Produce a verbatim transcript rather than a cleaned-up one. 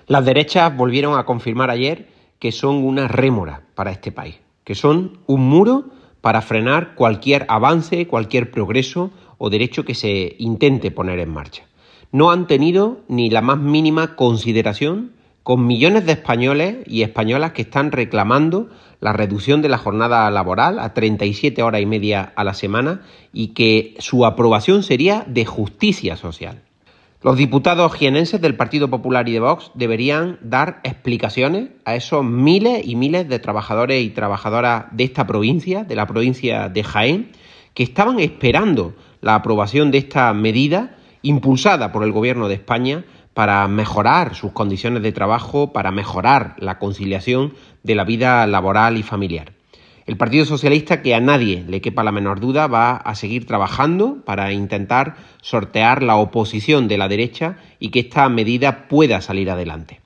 Las derechas volvieron a confirmar ayer que son una rémora para este país, que son un muro para frenar cualquier avance, cualquier progreso o derecho que se intente poner en marcha. No han tenido ni la más mínima consideración con millones de españoles y españolas que están reclamando la reducción de la jornada laboral a treinta y siete horas y media a la semana y que su aprobación sería de justicia social. Los diputados jienenses del Partido Popular y de Vox deberían dar explicaciones a esos miles y miles de trabajadores y trabajadoras de esta provincia, de la provincia de Jaén, que estaban esperando la aprobación de esta medida impulsada por el Gobierno de España para mejorar sus condiciones de trabajo, para mejorar la conciliación de la vida laboral y familiar. El Partido Socialista, que a nadie le quepa la menor duda, va a seguir trabajando para intentar sortear la oposición de la derecha y que esta medida pueda salir adelante.